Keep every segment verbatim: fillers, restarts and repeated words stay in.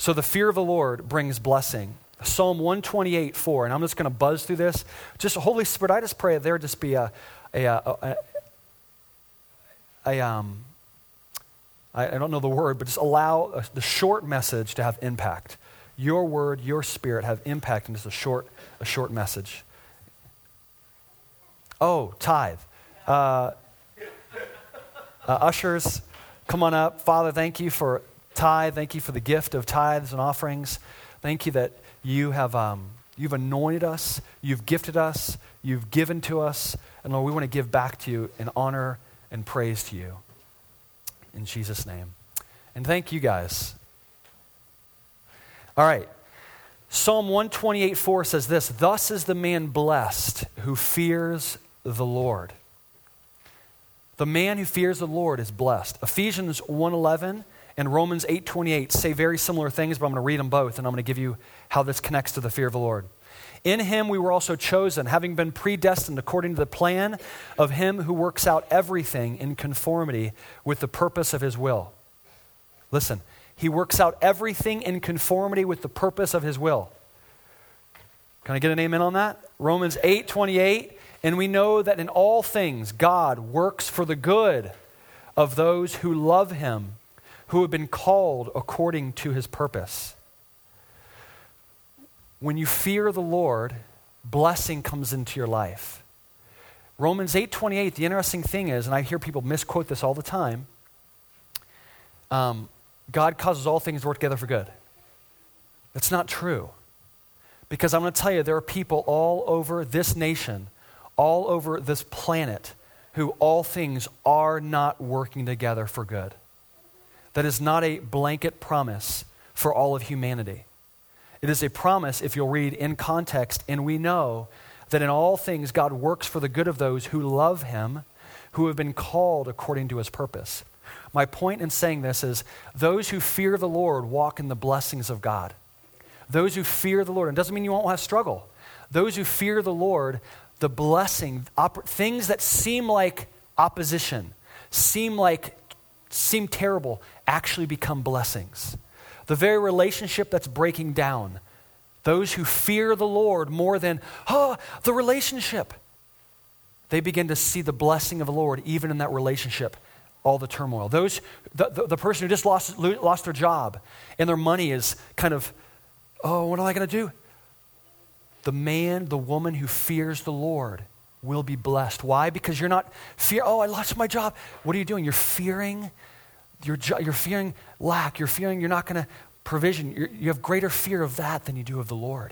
So the fear of the Lord brings blessing. Psalm one twenty-eight, four, and I'm just going to buzz through this. Just Holy Spirit, I just pray that there just be a, a, a, a, a um, I, I don't know the word, but just allow a, the short message to have impact. Your word, your spirit have impact in just a short, a short message. Oh, tithe. Uh, uh, ushers, come on up. Father, thank you for tithe. Thank you for the gift of tithes and offerings. Thank you that you have um, you've anointed us, you've gifted us, you've given to us, and Lord, we want to give back to you in honor and praise to you. In Jesus' name. And thank you guys. All right. Psalm one twenty-eight, four says this, thus is the man blessed who fears the Lord. The man who fears the Lord is blessed. Ephesians one eleven and Romans eight twenty-eight say very similar things, but I'm going to read them both, and I'm going to give you how this connects to the fear of the Lord. In him we were also chosen, having been predestined according to the plan of him who works out everything in conformity with the purpose of his will. Listen, he works out everything in conformity with the purpose of his will. Can I get an amen on that? Romans eight twenty-eight, and we know that in all things God works for the good of those who love him, who have been called according to his purpose. When you fear the Lord, blessing comes into your life. Romans eight twenty-eight, the interesting thing is, and I hear people misquote this all the time, um, God causes all things to work together for good. That's not true. Because I'm going to tell you, there are people all over this nation, all over this planet, who all things are not working together for good. That is not a blanket promise for all of humanity. It is a promise, if you'll read in context, and we know that in all things God works for the good of those who love him, who have been called according to his purpose. My point in saying this is those who fear the Lord walk in the blessings of God. Those who fear the Lord, and it doesn't mean you won't have struggle. Those who fear the Lord, the blessing, op- things that seem like opposition, seem like, seem terrible, actually become blessings. The very relationship that's breaking down, those who fear the Lord more than, oh, the relationship, they begin to see the blessing of the Lord even in that relationship, all the turmoil. Those, the, the, the person who just lost, lost their job and their money is kind of, oh, what am I going to do? The man, the woman who fears the Lord will be blessed. Why? Because you're not fear, oh, I lost my job. What are you doing? You're fearing You're, you're fearing lack. You're fearing you're not going to provision. You're, you have greater fear of that than you do of the Lord.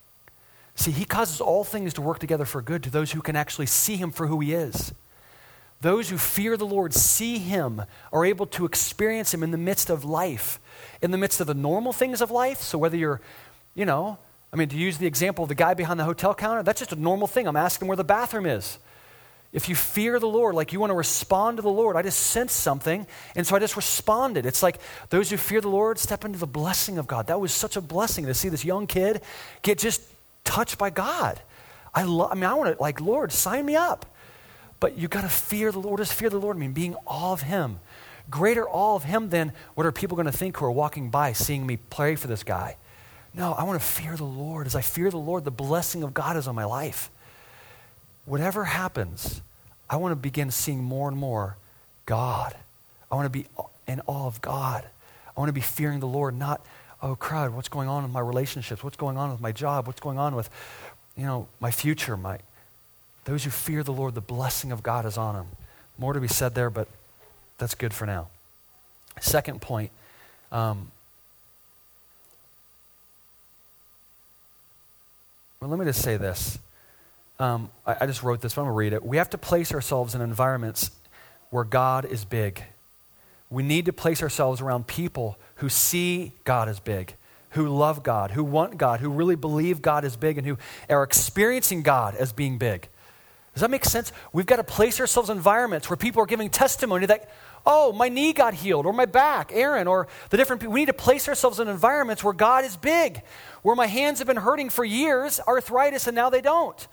See, he causes all things to work together for good to those who can actually see him for who he is. Those who fear the Lord see him, are able to experience him in the midst of life, in the midst of the normal things of life. So whether you're, you know, I mean, to use the example of the guy behind the hotel counter, that's just a normal thing. I'm asking where the bathroom is. If you fear the Lord, like you want to respond to the Lord, I just sensed something, and so I just responded. It's like those who fear the Lord step into the blessing of God. That was such a blessing to see this young kid get just touched by God. I love. I mean, I want to, like, Lord, sign me up. But you got to fear the Lord. Does fear the Lord mean being awe of him? Greater awe of him than what are people going to think who are walking by seeing me pray for this guy? No, I want to fear the Lord. As I fear the Lord, the blessing of God is on my life. Whatever happens, I want to begin seeing more and more God. I want to be in awe of God. I want to be fearing the Lord, not, oh, crud, what's going on with my relationships? What's going on with my job? What's going on with, you know, my future? My Those who fear the Lord, the blessing of God is on them. More to be said there, but that's good for now. Second point, um, well, let me just say this. Um, I, I just wrote this, but I'm going to read it. We have to place ourselves in environments where God is big. We need to place ourselves around people who see God as big, who love God, who want God, who really believe God is big, and who are experiencing God as being big. Does that make sense? We've got to place ourselves in environments where people are giving testimony that, oh, my knee got healed, or my back, Aaron, or the different people. We need to place ourselves in environments where God is big, where my hands have been hurting for years, arthritis, and now they don't.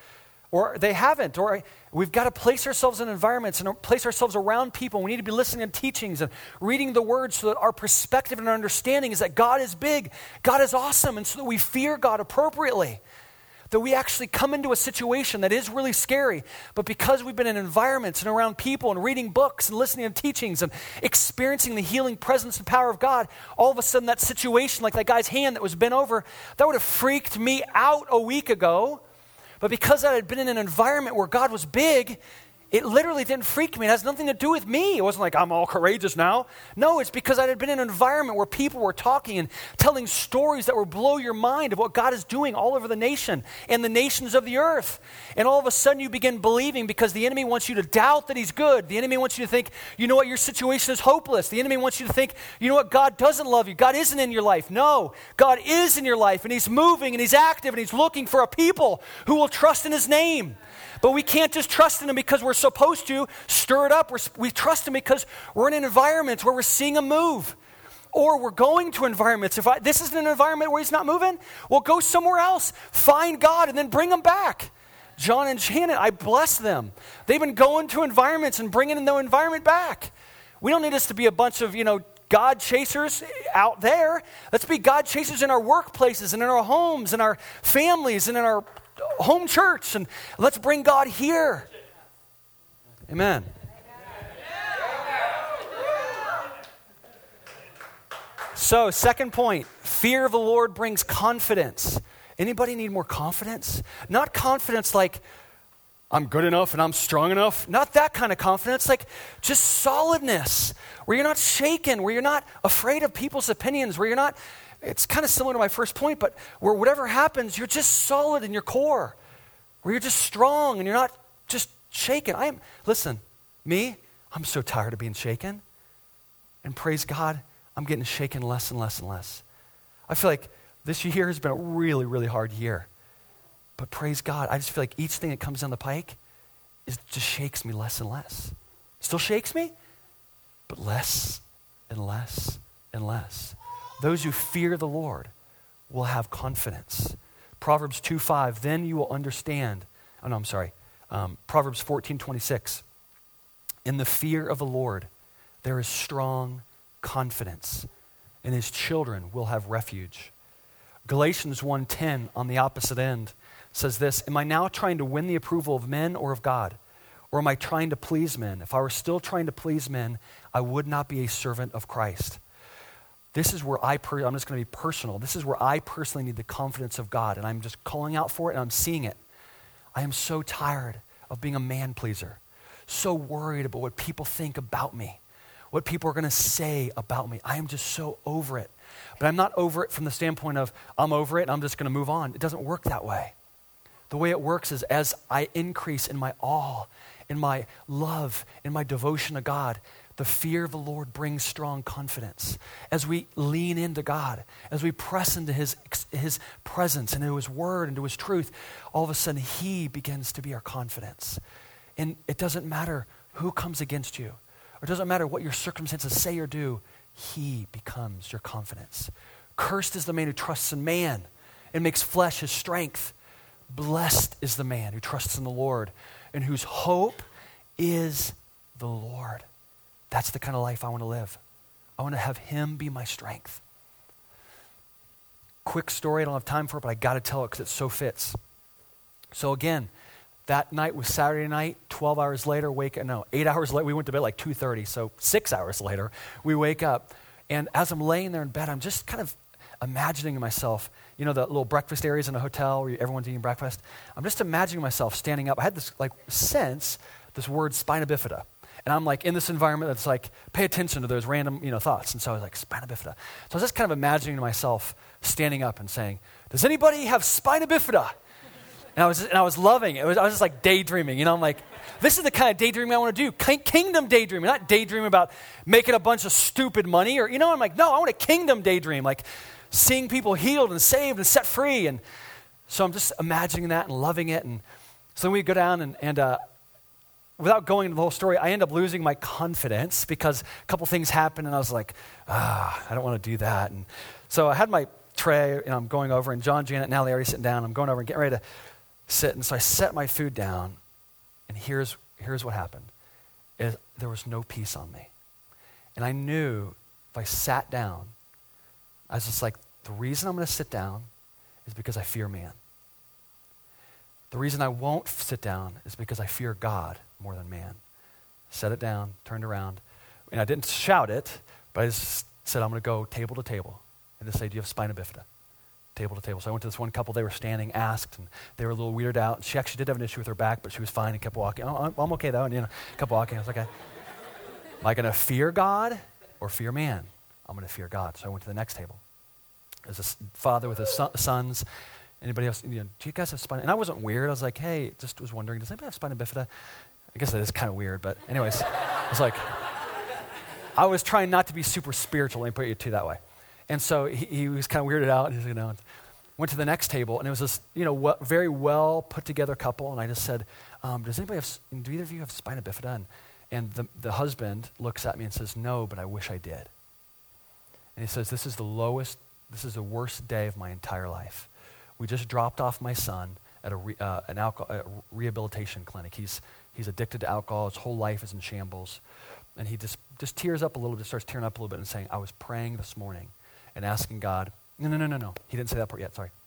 or they haven't, or we've got to place ourselves in environments and place ourselves around people. We need to be listening to teachings and reading the word so that our perspective and our understanding is that God is big, God is awesome, and so that we fear God appropriately. That we actually come into a situation that is really scary, but because we've been in environments and around people and reading books and listening to teachings and experiencing the healing presence and power of God, all of a sudden that situation, like that guy's hand that was bent over, that would have freaked me out a week ago. But because I had been in an environment where God was big, it literally didn't freak me. It has nothing to do with me. It wasn't like I'm all courageous now. No, it's because I had been in an environment where people were talking and telling stories that would blow your mind of what God is doing all over the nation and the nations of the earth. And all of a sudden you begin believing because the enemy wants you to doubt that he's good. The enemy wants you to think, you know what, your situation is hopeless. The enemy wants you to think, you know what, God doesn't love you. God isn't in your life. No, God is in your life, and he's moving and he's active and he's looking for a people who will trust in his name. But we can't just trust in him because we're supposed to stir it up. We're, we trust him because we're in an environment where we're seeing him move. Or we're going to environments. If I, this isn't an environment where he's not moving, well, go somewhere else. Find God and then bring him back. John and Janet, I bless them. They've been going to environments and bringing the environment back. We don't need us to be a bunch of, you know, God chasers out there. Let's be God chasers in our workplaces and in our homes and our families and in our home church, and let's bring God here. Amen. So, second point, fear of the Lord brings confidence. Anybody need more confidence? Not confidence like, I'm good enough and I'm strong enough. Not that kind of confidence, like just solidness, where you're not shaken, where you're not afraid of people's opinions, where you're not, it's kind of similar to my first point, but where whatever happens, you're just solid in your core, where you're just strong and you're not just shaken. I am, listen, me, I'm so tired of being shaken. And praise God, I'm getting shaken less and less and less. I feel like this year has been a really, really hard year. But praise God, I just feel like each thing that comes down the pike is just shakes me less and less. Still shakes me, but less and less and less. Those who fear the Lord will have confidence. Proverbs two five, then you will understand. Oh no, I'm sorry. Um, Proverbs fourteen twenty-six. In the fear of the Lord, there is strong confidence, and his children will have refuge. Galatians one ten, on the opposite end, says this, am I now trying to win the approval of men or of God? Or am I trying to please men? If I were still trying to please men, I would not be a servant of Christ. This is where I, per- I'm just going to be personal. This is where I personally need the confidence of God, and I'm just calling out for it, and I'm seeing it. I am so tired of being a man pleaser, so worried about what people think about me, what people are going to say about me. I am just so over it. But I'm not over it from the standpoint of I'm over it and I'm just going to move on. It doesn't work that way. The way it works is as I increase in my awe, in my love, in my devotion to God, the fear of the Lord brings strong confidence. As we lean into God, as we press into his, his presence and into his word and to his truth, all of a sudden he begins to be our confidence. And it doesn't matter who comes against you, or it doesn't matter what your circumstances say or do, he becomes your confidence. Cursed is the man who trusts in man and makes flesh his strength. Blessed is the man who trusts in the Lord and whose hope is the Lord. That's the kind of life I want to live. I want to have him be my strength. Quick story, I don't have time for it, but I got to tell it because it so fits. So again, that night was Saturday night, twelve hours later, wake up, no, eight hours later, we went to bed like two thirty, so six hours later, we wake up. And as I'm laying there in bed, I'm just kind of imagining myself, you know, the little breakfast areas in a hotel where everyone's eating breakfast. I'm just imagining myself standing up. I had this like sense, this word spina bifida. And I'm like in this environment that's like, pay attention to those random, you know, thoughts. And so I was like, spina bifida. So I was just kind of imagining myself standing up and saying, does anybody have spina bifida? And I was and I was loving it. It was, I was just like daydreaming. You know, I'm like, this is the kind of daydreaming I want to do. Kingdom daydreaming, not daydreaming about making a bunch of stupid money. Or, you know, I'm like, no, I want a kingdom daydream. Like seeing people healed and saved and set free. And so I'm just imagining that and loving it. And so we go down and, and uh, without going into the whole story, I end up losing my confidence because a couple things happened. And I was like, ah, I don't want to do that. And so I had my tray, and I'm going over, and John, Janet, and Allie are already sitting down. I'm going over and getting ready to sit. And so I set my food down, and here's, here's what happened. Is there was no peace on me. And I knew if I sat down, I was just like, the reason I'm going to sit down is because I fear man. The reason I won't sit down is because I fear God more than man. Set it down, turned around, and I didn't shout it, but I just said, I'm going to go table to table and just say, do you have spina bifida? Table to table. So I went to this one couple, they were standing, asked, and they were a little weirded out. She actually did have an issue with her back, but she was fine and kept walking. Oh, I'm, I'm okay though, and you know, kept walking. I was like, okay. Am I going to fear God or fear man? I'm going to fear God. So I went to the next table. There's a father with his son, sons. Anybody else, you know, do you guys have spina? And I wasn't weird. I was like, hey, just was wondering, does anybody have spina bifida? I guess that is kind of weird, but anyways, I was like, I was trying not to be super spiritual, let me put it to you that way. And so he, he was kind of weirded out. He's, you know, went to the next table, and it was this, you know, w- very well put together couple. And I just said, um, "Does anybody have? Do either of you have spina bifida?" And, and the the husband looks at me and says, "No, but I wish I did." And he says, "This is the lowest. This is the worst day of my entire life. We just dropped off my son at a re, uh, an alcohol a rehabilitation clinic. He's he's addicted to alcohol. His whole life is in shambles." And he just just tears up a little bit, starts tearing up a little bit, and saying, "I was praying this morning." And asking God, no, no, no, no, no. He didn't say that part yet, sorry.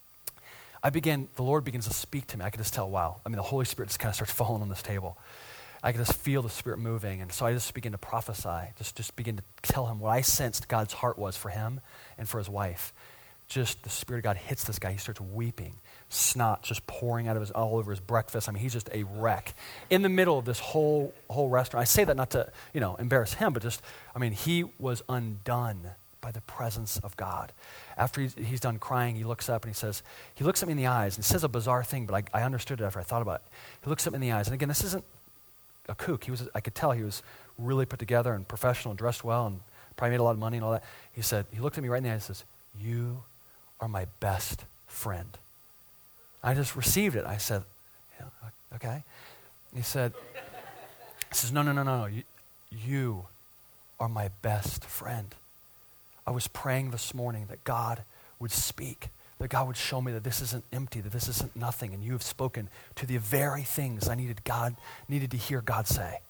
I began, the Lord begins to speak to me. I could just tell, wow. I mean, the Holy Spirit just kind of starts falling on this table. I could just feel the Spirit moving. And so I just began to prophesy, just, just begin to tell him what I sensed God's heart was for him and for his wife. Just the Spirit of God hits this guy. He starts weeping, snot just pouring out of his, all over his breakfast. I mean, he's just a wreck in the middle of this whole, whole restaurant. I say that not to, you know, embarrass him, but just, I mean, he was undone by the presence of God. After he's, he's done crying, he looks up and he says, he looks at me in the eyes and says a bizarre thing, but I, I understood it after I thought about it. He looks at me in the eyes, and again, this isn't a kook. He was, I could tell he was really put together and professional and dressed well and probably made a lot of money and all that. He said, he looked at me right in the eyes and says, "You are my best friend." I just received it. I said, yeah, okay. He said, he says, no, no, no, no, no. You, you are my best friend. I was praying this morning that God would speak, that God would show me that this isn't empty, that this isn't nothing, and you have spoken to the very things I needed God, needed to hear God say.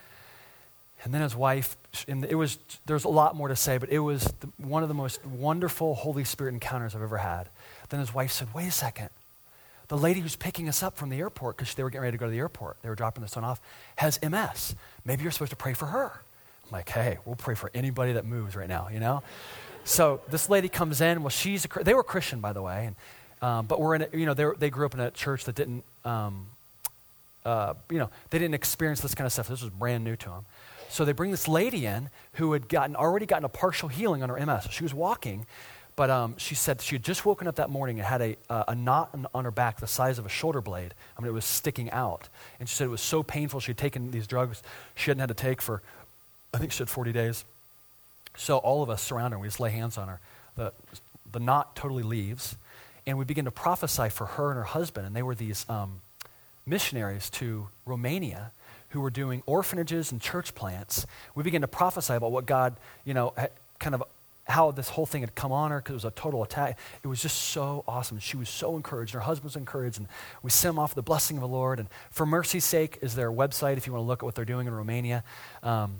And then his wife, and it was, there's a lot more to say, but it was the, one of the most wonderful Holy Spirit encounters I've ever had. Then his wife said, wait a second. The lady who's picking us up from the airport, because they were getting ready to go to the airport, they were dropping the son off, has M S. Maybe you're supposed to pray for her. I'm like, hey, we'll pray for anybody that moves right now, you know? So this lady comes in. Well, she's a, they were Christian, by the way, and um, but we're in, a, you know, they they grew up in a church that didn't, um, uh, you know, they didn't experience this kind of stuff. This was brand new to them. So they bring this lady in who had gotten already gotten a partial healing on her M S. So she was walking, but um, she said she had just woken up that morning and had a uh, a knot on, on her back the size of a shoulder blade. I mean, it was sticking out, and she said it was so painful. She had taken these drugs she hadn't had to take for, I think she had forty days. So all of us surround her, and we just lay hands on her. The, the knot totally leaves, and we begin to prophesy for her and her husband, and they were these um, missionaries to Romania who were doing orphanages and church plants. We began to prophesy about what God, you know, had, kind of how this whole thing had come on her, because it was a total attack. It was just so awesome. She was so encouraged. Her husband was encouraged, and we sent them off the blessing of the Lord. And For Mercy's Sake is their website if you want to look at what they're doing in Romania. Um,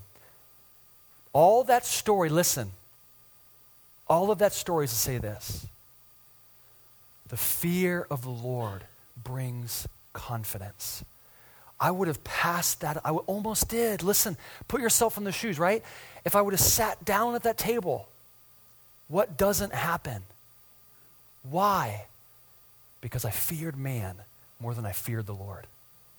All that story, listen, all of that story is to say this. The fear of the Lord brings confidence. I would have passed that, I almost did. Listen, put yourself in the shoes, right? If I would have sat down at that table, what doesn't happen? Why? Because I feared man more than I feared the Lord.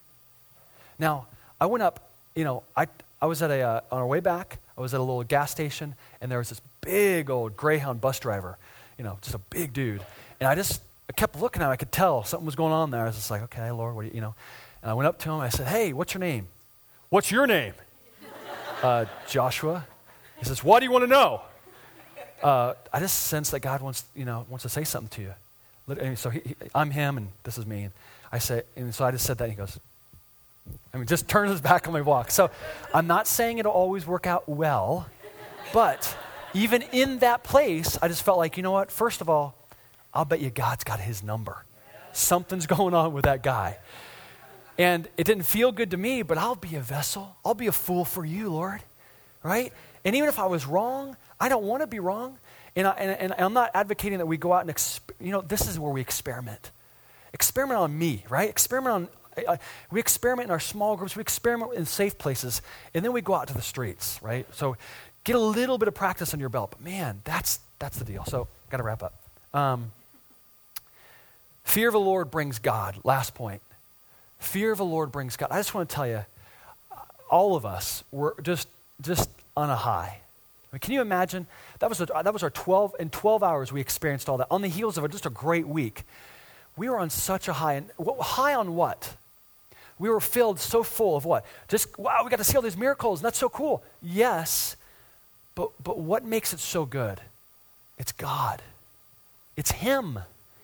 Now, I went up, you know, I I was at a, uh, on our way back, I was at a little gas station, and there was this big old Greyhound bus driver, you know, just a big dude. And I just I kept looking at him. I could tell something was going on there. I was just like, okay, Lord, what do you, you know. And I went up to him. I said, hey, what's your name? What's your name? uh, Joshua. He says, what do you want to know? Uh, I just sense that God wants, you know, wants to say something to you. And so he, he, I'm him, and this is me. And I say, and so I just said that, and he goes, I mean, just turns his back on my walk. So I'm not saying it'll always work out well, but even in that place, I just felt like, you know what? First of all, I'll bet you God's got his number. Something's going on with that guy. And it didn't feel good to me, but I'll be a vessel. I'll be a fool for you, Lord, right? And even if I was wrong, I don't want to be wrong. And, I, and, and I'm not advocating that we go out and, exp- you know, this is where we experiment. Experiment on me, right? Experiment on, uh, we experiment in our small groups. We experiment in safe places. And then we go out to the streets, right? So get a little bit of practice on your belt. But man, that's that's the deal. So got to wrap up. Um, fear of the Lord brings God. Last point. Fear of the Lord brings God. I just want to tell you, all of us were just just on a high. I mean, can you imagine? That was a, that was our twelve in twelve hours we experienced all that on the heels of a, just a great week. We were on such a high, and what, high on what? We were filled so full of what? Just wow, we got to see all these miracles, and that's so cool. Yes, but but what makes it so good? It's God. It's Him.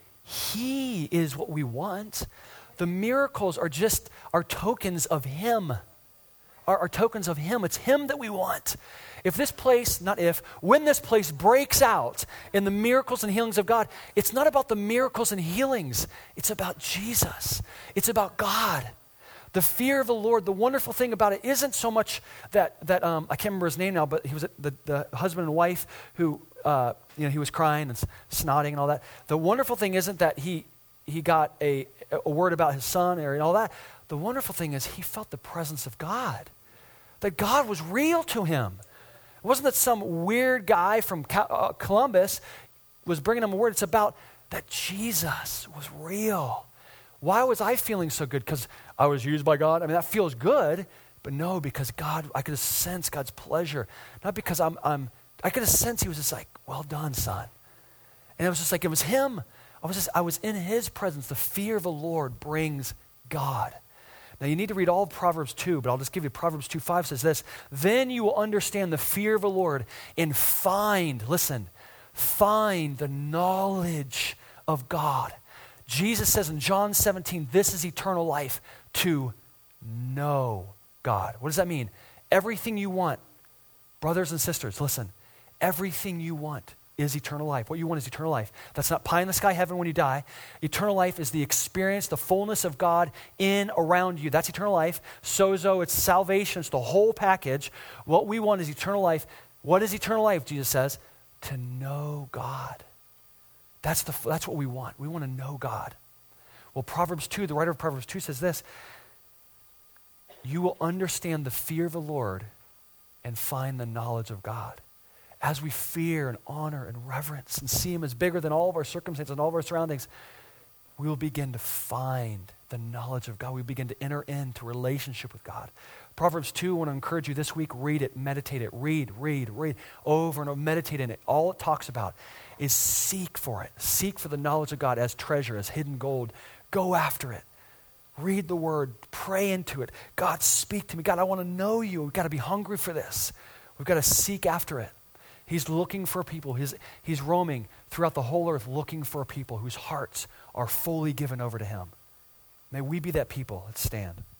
He is what we want. The miracles are just are tokens of Him. Are, are tokens of Him. It's Him that we want. If this place, not if, when this place breaks out in the miracles and healings of God, it's not about the miracles and healings. It's about Jesus. It's about God. The fear of the Lord, the wonderful thing about it isn't so much that, that um, I can't remember his name now, but he was the, the husband and wife who, uh, you know, he was crying and snotting and all that. The wonderful thing isn't that he he got a, a word about his son or and all that. The wonderful thing is he felt the presence of God, that God was real to him. It wasn't that some weird guy from uh, Columbus was bringing him a word. It's about that Jesus was real. Why was I feeling so good? Because I was used by God? I mean, that feels good, but no, because God, I could sense God's pleasure. Not because I'm, I'm I could sense He was just like, well done, son. And it was just like, it was Him. I was just, I was in His presence. The fear of the Lord brings God. Now, you need to read all of Proverbs two, but I'll just give you Proverbs two five says this, then you will understand the fear of the Lord and find, listen, find the knowledge of God. Jesus says in John seventeen, this is eternal life, to know God. What does that mean? Everything you want, brothers and sisters, listen, everything you want is eternal life. What you want is eternal life. That's not pie in the sky heaven when you die. Eternal life is the experience, the fullness of God in, around you. That's eternal life. Sozo, it's salvation. It's the whole package. What we want is eternal life. What is eternal life, Jesus says? To know God. That's, the, that's what we want. We want to know God. Well, Proverbs two, the writer of Proverbs two says this, you will understand the fear of the Lord and find the knowledge of God. As we fear and honor and reverence and see Him as bigger than all of our circumstances and all of our surroundings, we will begin to find the knowledge of God. We begin to enter into relationship with God. Proverbs two, I want to encourage you this week, read it, meditate it, read, read, read, over and over, meditate in it. All it talks about is seek for it. Seek for the knowledge of God as treasure, as hidden gold. Go after it. Read the Word, pray into it. God, speak to me. God, I want to know you. We've got to be hungry for this. We've got to seek after it. He's looking for people. He's, he's roaming throughout the whole earth looking for people whose hearts are fully given over to Him. May we be that people. Let's stand.